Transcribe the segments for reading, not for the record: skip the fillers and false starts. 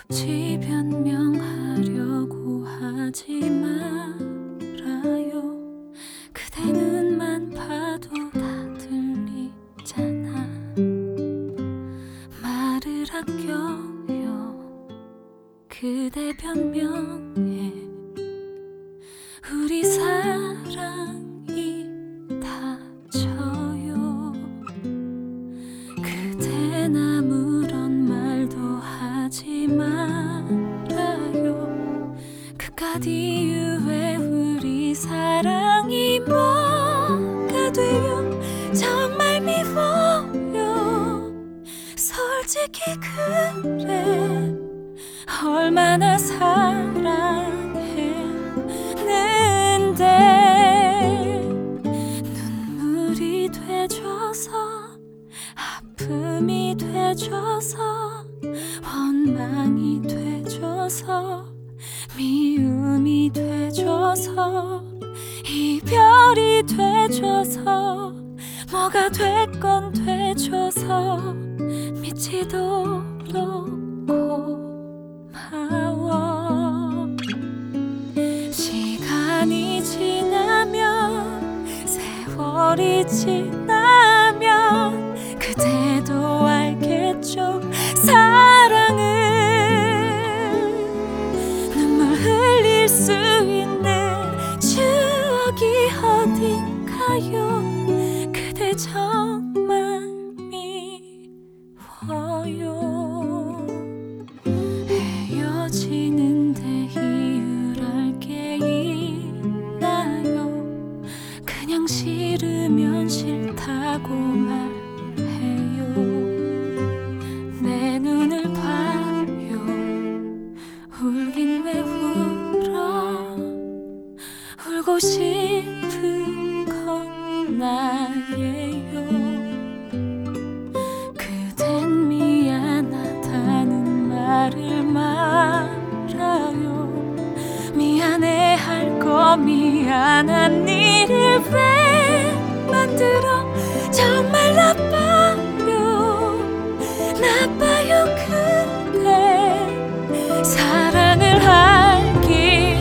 굳이 변명하려고 하지 말아요. 그대 눈만 봐도 다 들리잖아. 말을 아껴요. 그대 변명에 우리 사랑이 다쳐요. 그댄 아무런 말도 하지 말아요. 그깟 이유에 우리 사랑이 뭐가 돼요. 정말 미워요. 솔직히 그래. 얼마나 사랑했는데 눈물이 돼줘서 아픔이 돼줘서 원망이 돼줘서 미움이 돼줘서 이별이 돼줘서 뭐가 됐건 돼줘서 미치도록 고마워. 시간이 지나면 세월이 지나면 그대도 알겠죠. 사랑은 눈물 흘릴 수 있는 추억이 어딘가요. 그대 정말 미워요. 헤어지는데 이유랄 게 있나요. 그냥 싫으면 싫다고 말해요. 내 눈을 봐요. 울긴 왜 울어. 울고 싶은 건 나예요. 그댄 미안하다는 말을 말아요. 미안해할 거 미안한 일을 왜 만들어. 정말 나빠요. 나빠요. 그대 사랑을 하긴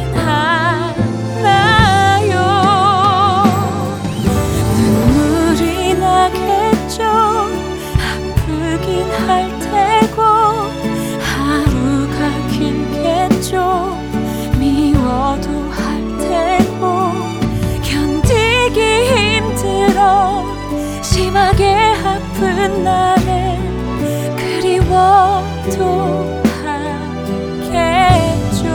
하나요. 눈물이 나겠죠. 아프긴 할 테고 하루가 길겠죠. 미워도 할 테고 견디기 힘들어. 심하게 아픈 날에 그리워도 하겠죠.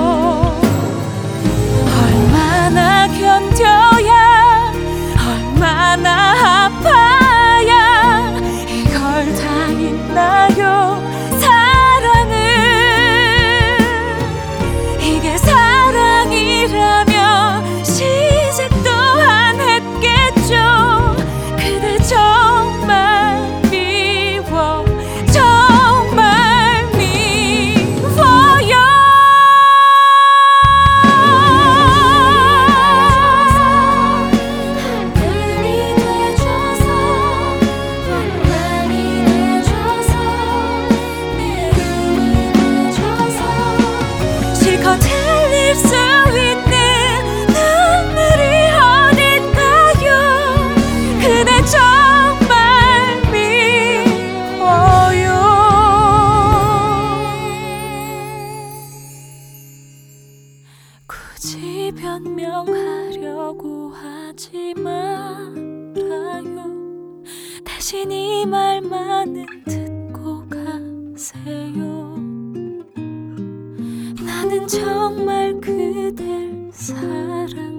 얼마나 견뎌야 얼마나 아파야 이걸 다 있나요. 사랑은 이게 사랑이라면 시작도 안 했겠죠. 그대 정말 미워. 정말 미워요. 하늘이 돼줘서 원망이 돼줘서 미움이 돼줘서 실컷 흘릴 수 있는 눈물이 어딘가요. 그대 정말 미워요. 굳이 변명하려고 하지 말아요. 대신 이 말만은 듣고 가세요. 나는 정말 그댈 사랑